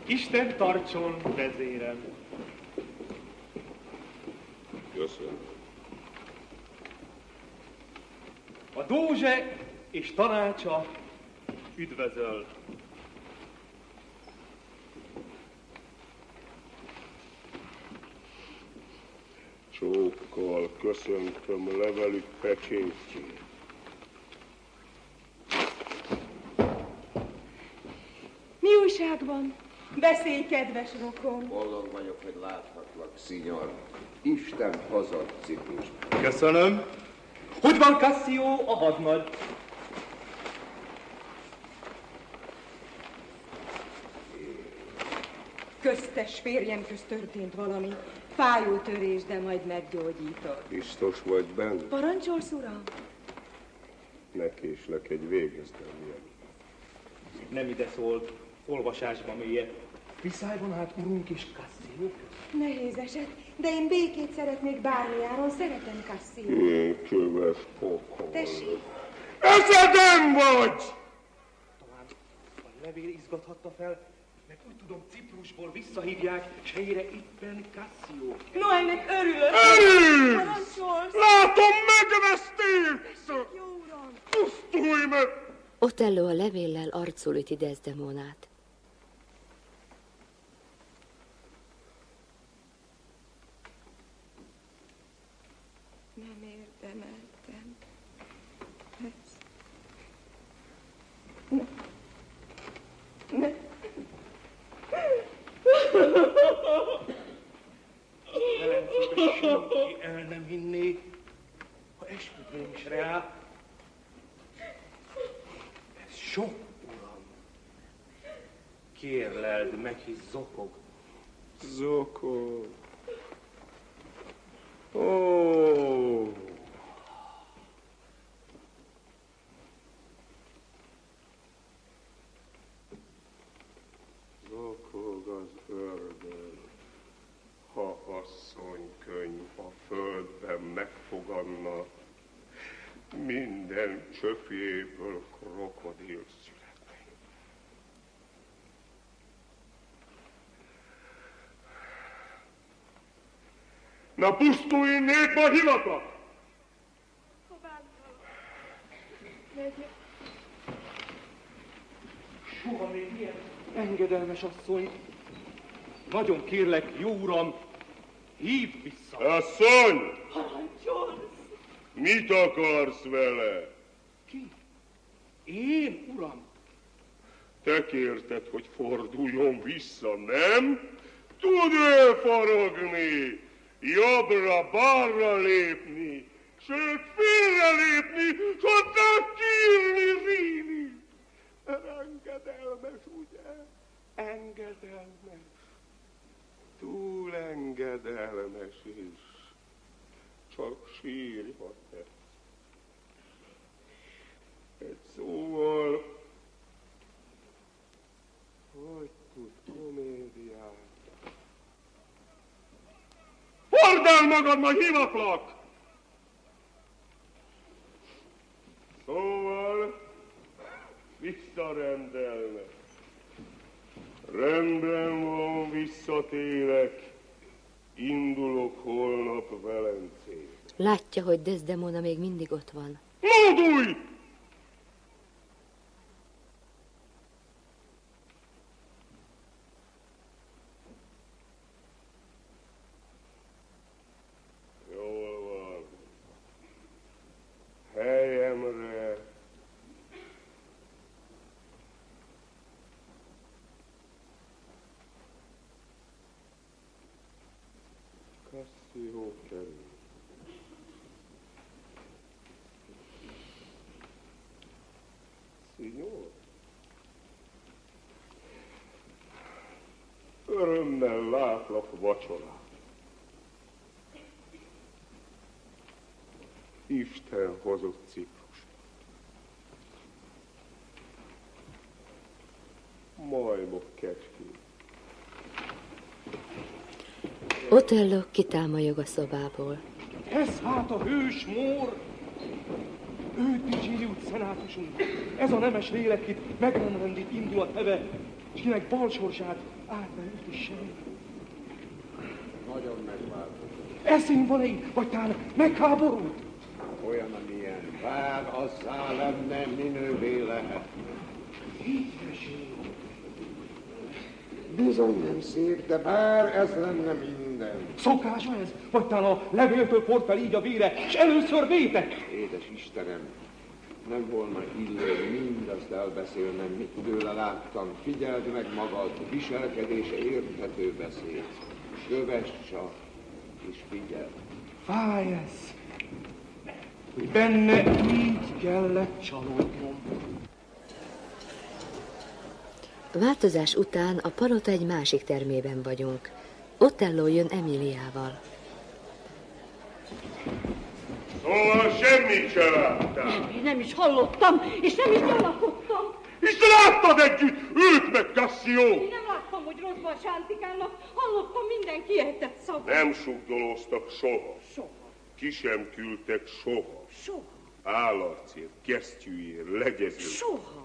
Isten tartson, vezérem. Köszönöm. A dózse és tanácsa üdvözöl. Csókkal köszöntöm levelük pecsétjét. Mi újság van? Beszélj, kedves rokon! Boldog vagyok, hogy láthatlak, szinyor. Isten hozott Ciprusba. Köszönöm. Hogy van Cassio, a hadnagy? Köztes férjem közt történt valami. Fájó törés, de majd meggyógyítod. Biztos vagy benne? Parancsolsz, uram? Ne késlek egy végezdelmien. Nem ide szólt, olvasásba mélyed. Viszály van hát urunk és Cassio közt? Nehéz eset, de én békét szeretnék bármiáron, szeretem Cassio. Én köves pokol. Tessék? Eszedem vagy! Talán a levél izgathatta fel, mert úgy tudom, Ciprusból visszahívják, s helyére éppen Cassio. No, ennek örülök. Örülsz! Parancsolsz? Látom, megvesztél! Tessék, jó uram! Pusztulj meg! Otello a levéllel arcul üti Desdemonát. Nem érdemeltem. Ezt. Ne. Velencében senki el nem hinné, ha esküdném is rá. Ez sok, uram. Kérleld meg, hisz zokog. Zokog. Ó! Zokog az ördög, ha asszonykönyv a földben megfoganna, minden csöpjéből krokodil születne. Na pusztulj innét, ma hivatlak! Soha még ilyen engedelmes asszony. Nagyon kérlek, jó uram, hívd vissza. Asszony! Parancsolsz! Mit akarsz vele? Ki? Én, uram? Te kérted, hogy forduljon vissza, nem? Tud ő forogni, jobbra-balra lépni, sőt félrelépni, s aztán sírni, ríni. Engedelmes, ugye? Engedelmes. Túl engedelmes is. Csak sírva tesz. Egy szóval, hogy tud komédiát? Hord el magad, majd hivatlak! Szóval, visszarendelnek. Rendben van, visszatérek. Indulok holnap Velencébe. Látja, hogy Desdemona még mindig ott van. Lódulj! Jól van. Helyemre. Cassio kerül. Signor? Örömmel látlak vacsorán. Isten hozott Ciprusba. Majmok kecskét. Otello kitámolyog a szobából. Ez hát a hős mór! Őt dicséri úgy szenátusunk. Ez a nemes lélek itt meg nem rendít indulat heve. és kinek balsorsát átmenült is semmi. Nagyon megváltozott. Eszén van így, vagy talán megháborult? Olyan, amilyen bár azzá lenne, minővé lehet. Bizony nem szép, de bár ez lenne minden. Szokása ez? Vagy talán a levéltől port fel így a vére, és először vétek? Édes Istenem, nem volna illő mindazt elbeszélnem, mit tőle láttam. Figyeld meg magad, viselkedése érthető beszéd. Kövess csak, és figyeld. Fáj ez, hogy benne így kellett csalódnom. Változás után a palota egy másik termében vagyunk. Otello jön Emiliával. Szóval semmit se láttál. Én nem is hallottam, és nem is gyanakodtam. És te láttad együtt, őt meg Cassio. Én nem láttam, hogy rosszban sántikálnak, hallottam minden kiejtett szavat. Nem sugdolóztak soha. Soha, Ki sem küldtek soha. soha, Állarcért, kesztyűért, legyező. soha.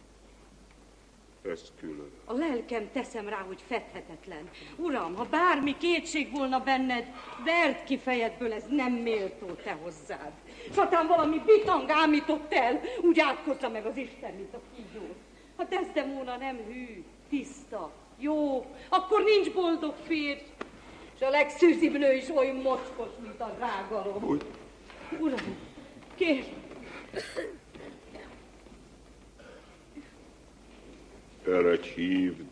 Ez külön. A lelkem teszem rá, hogy fedhetetlen. Uram, ha bármi kétség volna benned, verd ki fejedből, ez nem méltó te hozzád. Satán valami bitang ámított el, úgy átkozza meg az Isten, mint a kígyót. Ha Desdemona nem hű, tiszta, jó, akkor nincs boldog férj. És a legszűzibb nő is olyan mocskos, mint a rágalom. Uram, kérj, Eredj hívd.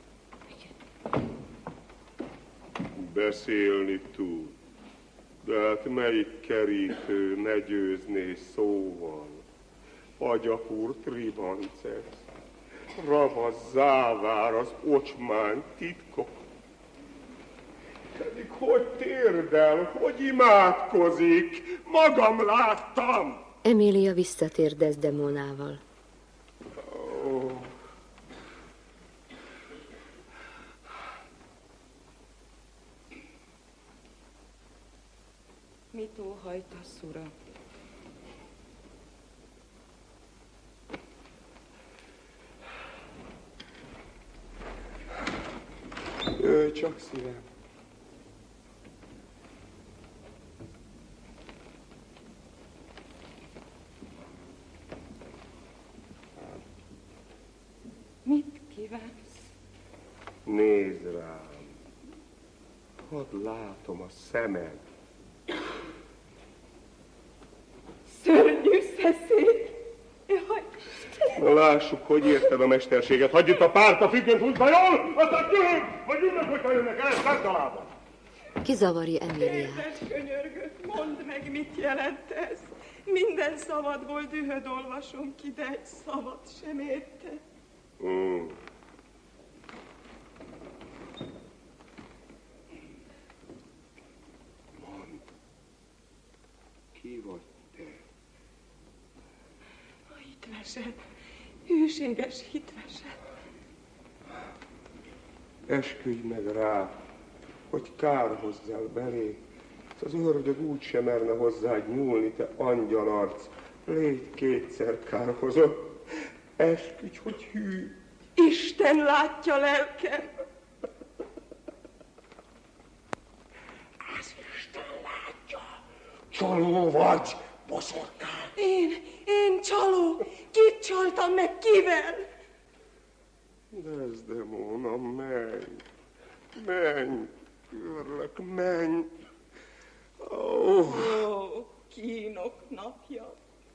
Beszélni tud. De hát melyik kerítő ne győzné szóval? Agyapúr tribances, ravasz závár az ocsmány titkok. Pedig hogy térdel, hogy imádkozik, magam láttam. Emilia visszatér Desdemonával. mit óhajtasz, uram? Jöjj csak, szívem. Mit kívánsz? Nézd rám. Hadd látom a szemed. Szörnyű szeszély! Jaj, Istenem! Na lássuk, hogy érted a mesterséget. Hagyj itt a párt, a függönt húzd be, jól? Aztán jöjjön, vagy jönnek, hogyha jönnek el, megtalálom. Kizavarja Emiliát. Édes könyörgök, mondd meg, mit jelent ez. Minden szavadból dühöd olvasom ki, de egy szavat sem érte. Mondd, ki vagy te? A hitvesed, hűséges hitvesed. Esküdj meg rá, hogy kárhozzál belé. Az ördög úgy sem merne hozzád nyúlni, te angyalarc. Légy kétszer kárhozott. Esküdj, hogy hű. Isten látja lelkem. Az Isten látja. Csaló vagy, boszorkány. Én csaló. Kit csaltam meg, kivel? Desdemona, menj. Menj, kérlek, menj. Ó, kínok napja.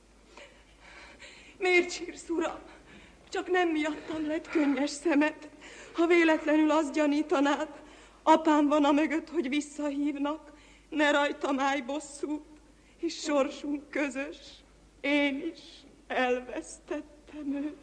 Miért sírsz, uram? Csak nem miattam lett könnyes szemed. Ha véletlenül azt gyanítanád, apám van a mögött, hogy visszahívnak, ne rajtam állj bosszút, és sorsunk közös. Én is elvesztettem őt.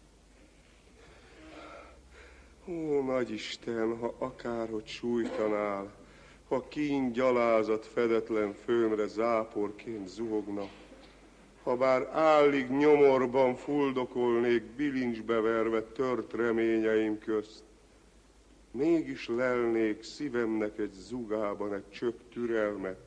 Ó, nagyisten, ha akárhogy sújtanál, ha kín, gyalázat fedetlen főmre záporként zuhogna, ha bár állig nyomorban fuldokolnék bilincsbe verve tört reményeim közt, mégis lelnék szívemnek egy zugában egy csöpp türelmet,